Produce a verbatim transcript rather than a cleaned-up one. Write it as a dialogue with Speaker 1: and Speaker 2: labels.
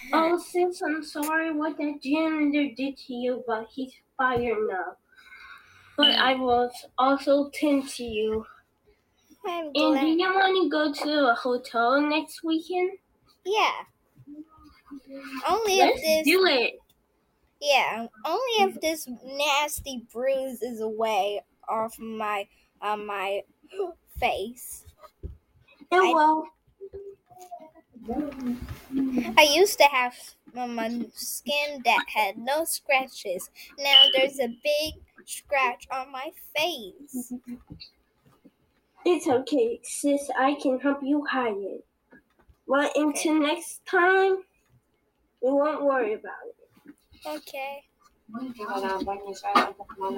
Speaker 1: Oh, sis, I'm sorry what that janitor did to you, but he's fired now. But I will also tend to you.
Speaker 2: I'm
Speaker 1: And do
Speaker 2: glad.
Speaker 1: you want to go to a hotel next weekend?
Speaker 2: Yeah. Only
Speaker 1: Let's
Speaker 2: if this.
Speaker 1: do it.
Speaker 2: Yeah. Only if this nasty bruise is away off my uh, my face.
Speaker 1: It
Speaker 2: I-
Speaker 1: will.
Speaker 2: I used to have um, a skin that had no scratches. Now there's a big scratch on my face.
Speaker 1: It's okay, sis. I can help you hide it. Well, until
Speaker 2: Okay.
Speaker 1: next time, we won't worry about it.
Speaker 2: Okay.